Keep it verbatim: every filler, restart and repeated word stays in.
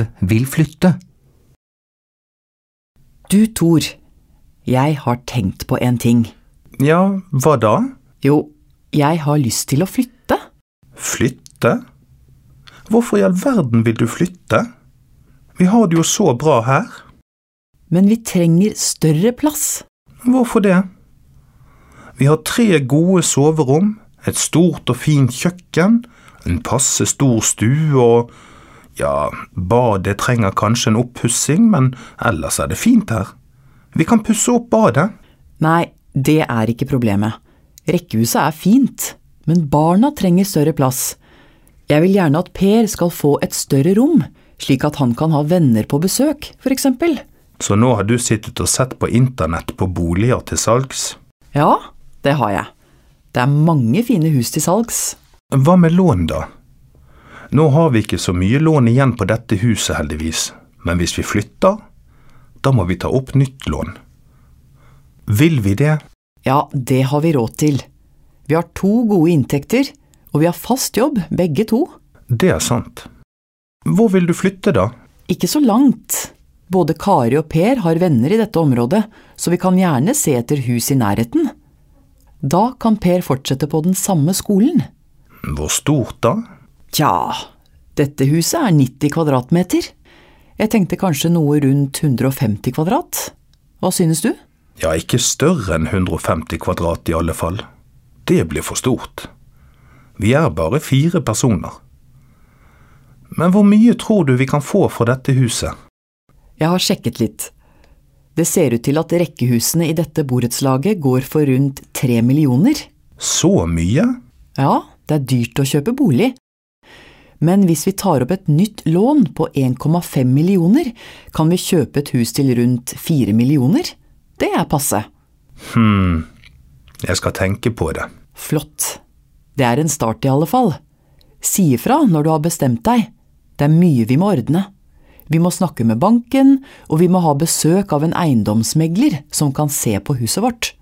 Liv vil flytte. Du, Tor, jeg har tenkt på en ting. Ja, hva da? Jo, jeg har lyst til å flytte. Flytte? Hvorfor i all verden vil du flytte? Vi har det jo så bra her. Men vi trenger større plass. Hvorfor det? Vi har tre gode soverom, et stort og fint kjøkken, en passe stor stue og, ja, badet trenger kanskje en oppussing, men ellers er det fint her. Vi kan pusse opp badet. Nei, det er ikke problemet. Rekkehuset er fint, men barna trenger større plass. Jeg vil gjerne at Per skal få et større rom, slik at han kan ha venner på besøk, for eksempel. Så nå har du sittet og sett på internett på boliger til salgs? Ja, det har jeg. Det er mange fine hus til salgs. Hva med lån da? Nå har vi ikke så mye lån igjen på dette huset heldigvis, men hvis vi flytter, da må vi ta opp nytt lån. Vil vi det? Ja, det har vi råd til. Vi har to gode inntekter, og vi har fast jobb, begge to. Det er sant. Hvor vil du flytte da? Ikke så langt. Både Kari og Per har venner i dette området, så vi kan gjerne se etter hus i nærheten. Da kan Per fortsette på den samme skolen. Hvor stort da? Tja, dette huset er nitti kvadratmeter. Jeg tenkte kanskje noe rundt hundre og femti kvadrat. Hva synes du? Ja, ikke større enn hundre og femti kvadrat i alle fall. Det blir for stort. Vi er bare fire personer. Men hvor mye tror du vi kan få for dette huset? Jeg har sjekket litt. Det ser ut til at rekkehusene i dette borettslaget går for rundt tre millioner. Så mye? Ja, det er dyrt å kjøpe bolig. Men hvis vi tar opp et nytt lån på en komma fem millioner, kan vi kjøpe et hus til rundt fire millioner. Det er passe. Hmm, jeg skal tenke på det. Flott. Det er en start i alle fall. Si ifra når du har bestemt deg. Det er mye vi må ordne. Vi må snakke med banken, og vi må ha besøk av en eiendomsmegler som kan se på huset vårt.